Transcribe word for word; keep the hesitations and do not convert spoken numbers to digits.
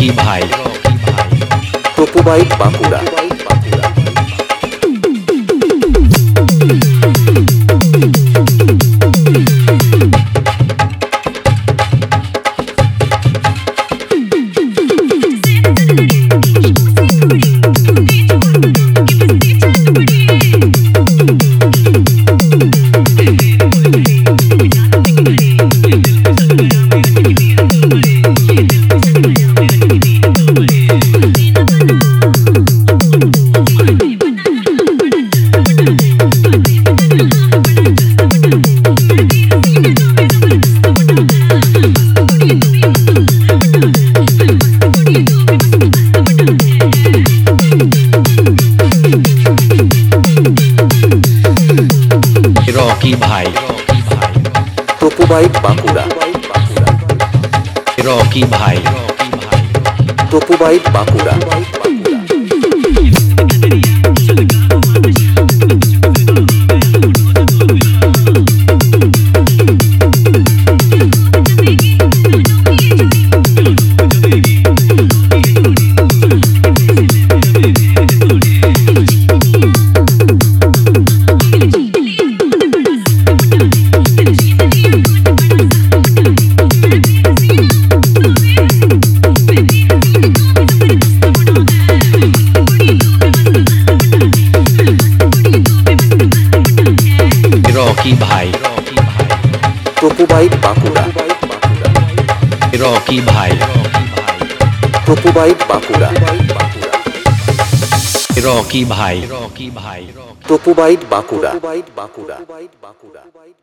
Rocky भाई टोपू बाइट बांकुड़ा। रॉकी भाई टोपू बाइट बांकुड़ा। रॉकी भाई टोपू बाइट बांकुड़ा। रॉकी भाई टोपू बाइट बांकुड़ा। रॉकी भाई टोपू बाइट बांकुड़ा। रॉकी भाई रॉकी भाई टोपू बाइट बांकुड़ा।